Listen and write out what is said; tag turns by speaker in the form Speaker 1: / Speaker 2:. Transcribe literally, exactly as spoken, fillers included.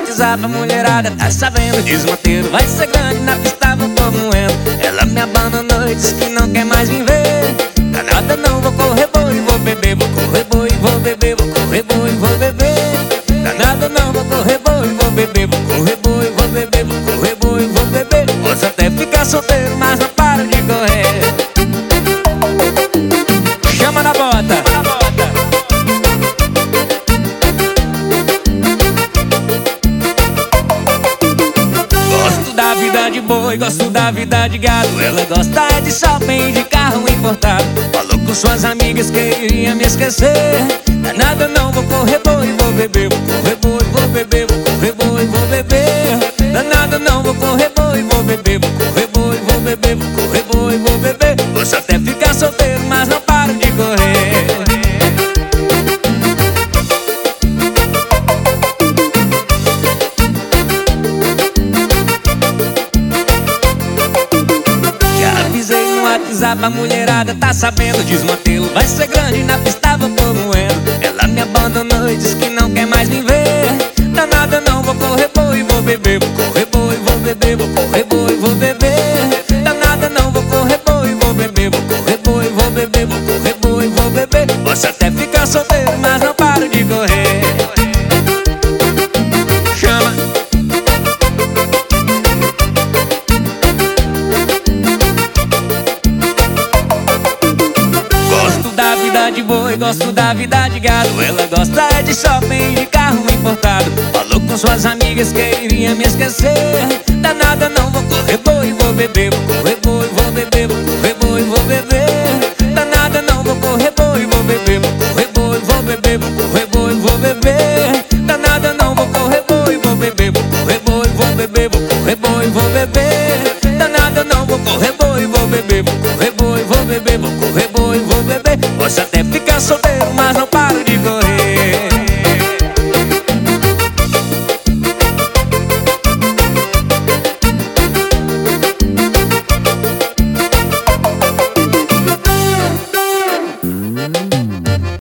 Speaker 1: WhatsApp, a mulherada tá sabendo. Desmanteiro vai ser grande, na pista vou tô moendo. Ela me abandonou e disse que não quer mais me ver. Danada não, vou correr boi, vou beber. Vou correr boi, vou beber, vou correr boi, vou beber. Danada não, vou correr boi, vou beber. Vou correr boi, vou beber, vou correr boi, vou beber. Posso até ficar solteiro, mas não paro de correr. Chama na bota. Gosto da vida de boi, gosto da vida de gado. Ela gosta de shopping, de carro importado. Falou com suas amigas que iria me esquecer. Danada não, vou correr boi, vou beber. Vou correr boi, vou beber, vou correr boi, vou beber. Danada não, vou correr boi, vou beber. Vou correr boi, vou beber, vou correr boi, vou beber. Posso até ficar solteiro, mas não paro de correr. WhatsApp, a mulherada tá sabendo. Desmantelo vai ser grande, na pista vou tô moendo. Ela me abandonou e disse que não quer mais me ver. Danada não, vou correr boi, vou beber. Vou correr boi, vou beber, vou correr boi, vou beber. Danada não, vou correr boi, vou beber. Vou correr boi, vou beber, vou correr boi, vou beber. Posso até ficar solteiro, mas não paro de correr. Chama. De boi, gosto da vida de gado. Ela gosta de shopping, de carro importado. Falou com suas amigas que iria me esquecer. Danada não, vou correr boi, vou beber. Vou correr boi, vou beber, vou correr boi, vou beber. Danada não, vou correr boi, vou beber. Vou correr boi, vou beber, vou correr boi, vou beber. Danada não, vou correr boi, vou beber. Vou correr boi, vou beber, vou correr boi, vou beber. Danada não, vou correr boi, vou beber. Vou correr boi, vou beber, vou correr boi, vou beber. Posso até ficar solteiro.